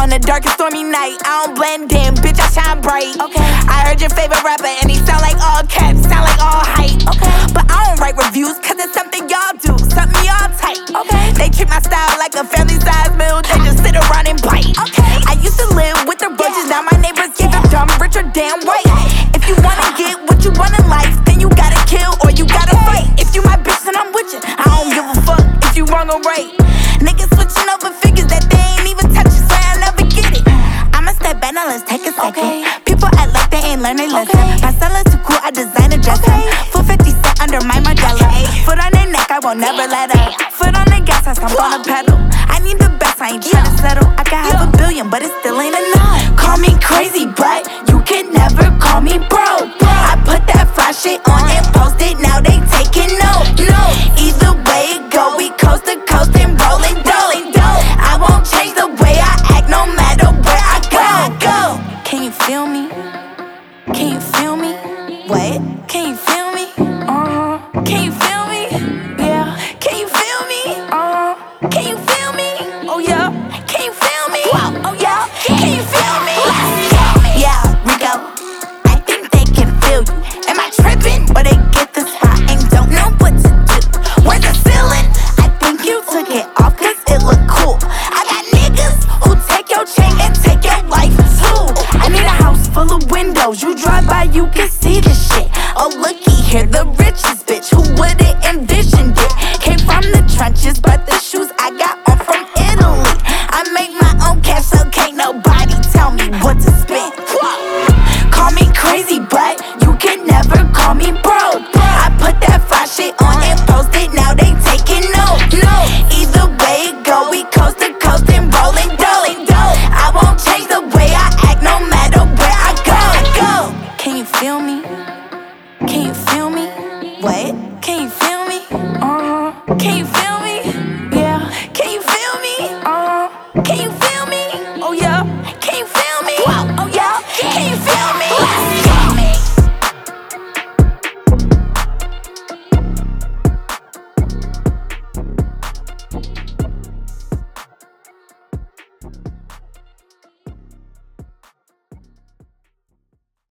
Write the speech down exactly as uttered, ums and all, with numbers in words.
on a dark and stormy night. I don't blend in, bitch, I shine bright. Okay. I heard your favorite rapper and he sound like all caps, sound like all hype. Okay. But I don't write reviews cause it's something y'all do, something y'all type. Okay. They treat my style like a family size meal, they just sit around and bite. Okay. I used to live with the roaches, now my neighbors give a dumb rich or damn right. If you wanna get what you want in life, then you gotta kill or you gotta fight. If you my bitch, then I'm with you. I don't give a fuck if you wrong or right. Niggas switching over figures that they ain't even touch, so I never get it. I'ma step back, now let's take a second. Okay. People act like they ain't learn they lesson. Okay. My style is too cool, I design a dress. Okay. Full fifty cent under my Modelo. Okay. Foot on their neck, I won't never let up. Foot on the gas, I stomp on the pedal. I need the best, I ain't tryna settle. I got half a billion, but it still ain't enough. Call me crazy, but you can never call me bro. I put that fly shit on and post it, now they taking note. No, either way it go, we coast to coast and rolling dough. I won't change the way I act, no matter where I go. Go. Can you feel me? Can you feel me? What? Can you feel me? Uh huh. Can you feel me? Yeah. Can you feel me? Uh huh. Can you feel me? Oh yeah. Can you feel me? Oh yeah. Can you feel me? Yeah, Rico. I think they can feel you. Am I tripping? Or they get this hot and don't know what to do? Where's the ceiling? I think you took it off cause it look cool. I got niggas who take your chain and take your life too. I need a house full of windows. You drive by, you can see the shit. Oh, looky here, the richest bitch. Who would've envisioned it? Came from the trenches, but the shoes I got on from Italy. I make my own cash, so can't nobody tell me what to spend. Call me crazy, but you can never call me bro. I put that fly shit on and post it, now they taking note. No, either way it go, we coast to coast and rolling dough. I won't change the way I act, no matter where I go. Go. Can you feel me? Can you feel me? What? Can you feel me? Uh huh. Can you feel me?